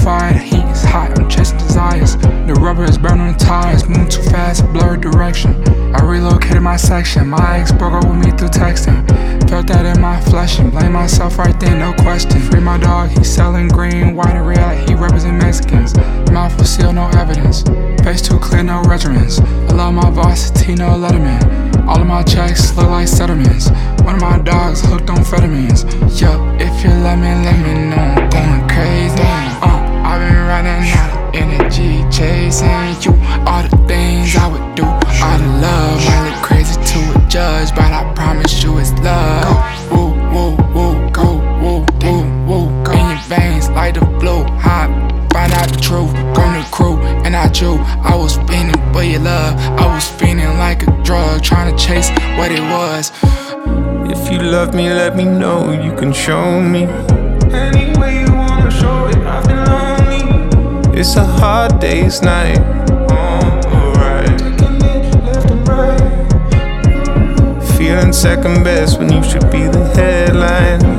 fire, the heat is hot, I'm chasing desires. The rubber is burning on the tires, moving too fast, blurred direction. I relocated my section, my ex broke up with me through texting. Felt that in my flesh and blame myself right there, no question. Free my dog, he's selling green, white and red like he represent Mexicans. Mouth will seal, no evidence. Face too clear, no regiments. I love my varsity, no letterman. All of my checks look like settlements. One of my dogs hooked on amphetamines. Yup, if you let me know I'm going crazy. I've been running out of energy, chasing you. All the things I would do, all the love. I look crazy to a judge, but I promise you it's love. Go, woo, woo, woo, go, woo, woo, woo, go. In your veins, like the blue, hot. Find out the truth, gone the crew, and I drew. I was spinning for your love, I was spinning like a drug, trying to chase what it was. If you love me, let me know, you can show me. Any way you wanna show it, I've been lonely. It's a hard day's night, alright. Taking it left and right. Feeling second best when you should be the headline.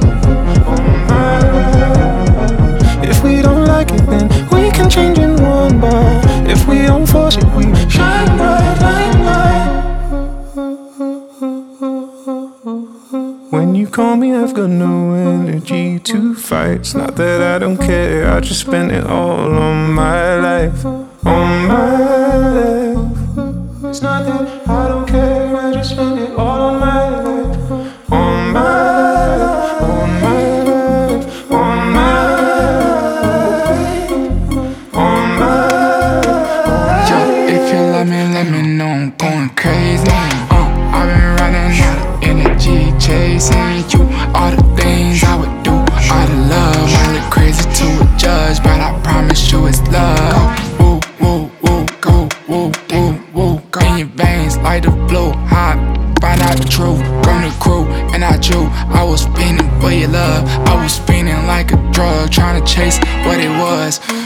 If we don't like it, then we can change in one bar. If we don't force it, we shine bright like light. When you call me, I've got no energy to fight. It's not that I don't care, I just spend it all on my life. On my life. It's not that I don't care, I just spend it all on my life. On my life, on my life, on my life, on my life. Yo, if you let me know I'm going crazy. I've been running out of energy, chasing you. All the things I would do, all the love. I look crazy to a judge, but I promise you it's love. Go, woo, woo, woo, go, woo, woo, woo, go. In your veins, like the blue, hot. Find out the truth, gone the crew, and I drew. I was spinning for your love, I was spinning like a drug, trying to chase what it was.